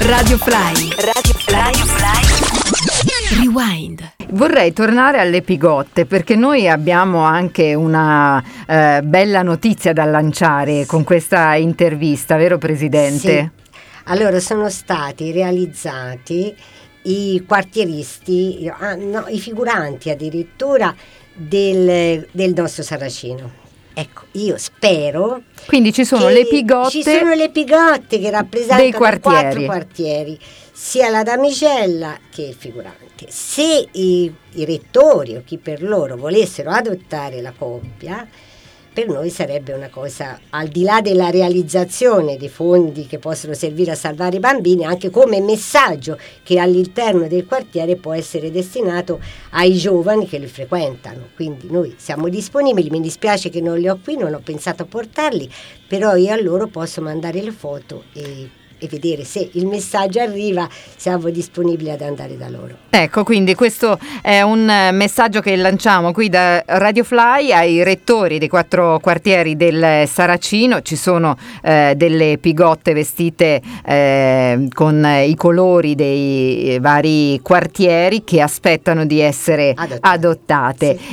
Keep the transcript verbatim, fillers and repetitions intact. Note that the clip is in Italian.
Radio Fly. Radio Fly. Radio Fly. Rewind. Vorrei tornare alle Pigotte, perché noi abbiamo anche una eh, bella notizia da lanciare con questa intervista, vero Presidente? Sì. Allora, sono stati realizzati i quartieristi, ah, no, i figuranti addirittura del, del nostro Saracino. Ecco, io spero. Quindi ci sono che le Pigotte. Ci sono le Pigotte che rappresentano dei quartieri. quattro quartieri, sia la damigella che il figurante. Se i, i rettori o chi per loro volessero adottare la coppia, per noi sarebbe una cosa, al di là della realizzazione dei fondi che possono servire a salvare i bambini, anche come messaggio che all'interno del quartiere può essere destinato ai giovani che li frequentano. Quindi noi siamo disponibili, mi dispiace che non li ho qui, non ho pensato a portarli, però io a loro posso mandare le foto e e vedere se il messaggio arriva, siamo disponibili ad andare da loro. Ecco, quindi questo è un messaggio che lanciamo qui da Radio Fly ai rettori dei quattro quartieri del Saracino. Ci sono eh, delle Pigotte vestite eh, con i colori dei vari quartieri che aspettano di essere adottate, adottate. Sì.